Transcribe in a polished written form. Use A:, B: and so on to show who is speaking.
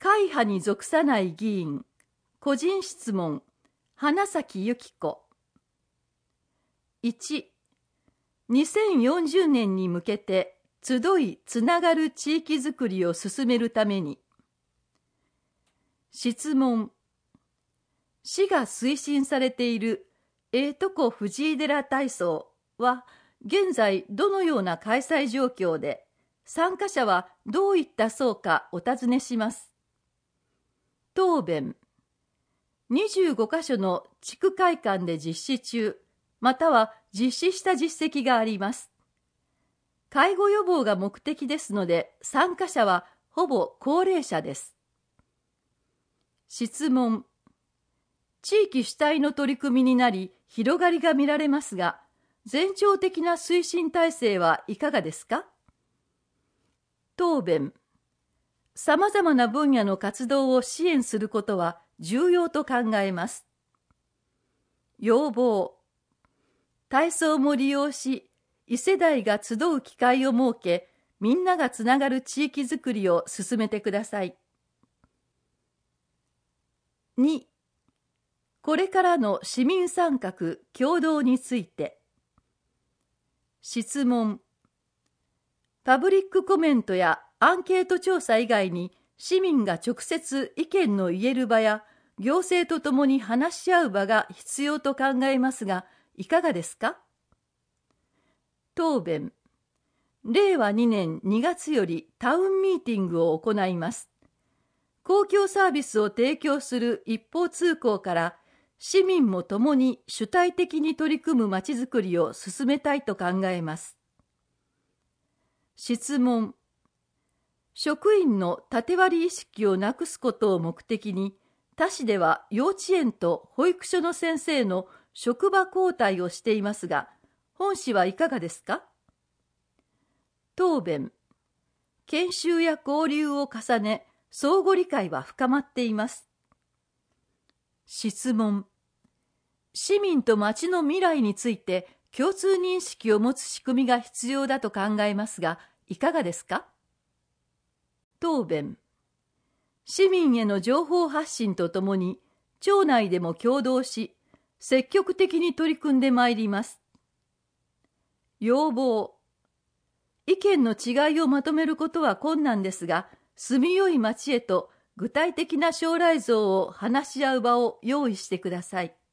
A: 会派に属さない議員、個人質問、花咲由紀子。1、2040年に向けて集いつながる地域づくりを進めるために。質問。市が推進されている藤井寺体操は現在どのような開催状況で、参加者はどういった層かお尋ねします。答弁。25カ所の地区会館で実施中、または実施した実績があります。介護予防が目的ですので、参加者はほぼ高齢者です。質問。地域主体の取り組みになり、広がりが見られますが、全庁的な推進体制はいかがですか？答弁。さまざまな分野の活動を支援することは重要と考えます。要望。体操も利用し、異世代が集う機会を設け、みんながつながる地域づくりを進めてください。2、これからの市民参画・協働について。質問。パブリックコメントやアンケート調査以外に、市民が直接意見の言える場や、行政とともに話し合う場が必要と考えますが、いかがですか？答弁。令和2年2月よりタウンミーティングを行います。公共サービスを提供する一方通行から、市民もともに主体的に取り組むまちづくりを進めたいと考えます。質問。職員の縦割り意識をなくすことを目的に、他市では幼稚園と保育所の先生の職場交代をしていますが、本市はいかがですか？答弁。研修や交流を重ね、相互理解は深まっています。質問。市民と町の未来について共通認識を持つ仕組みが必要だと考えますが、いかがですか？答弁。市民への情報発信とともに、町内でも協働し、積極的に取り組んでまいります。要望。意見の違いをまとめることは困難ですが、住みよい町へと具体的な将来像を話し合う場を用意してください。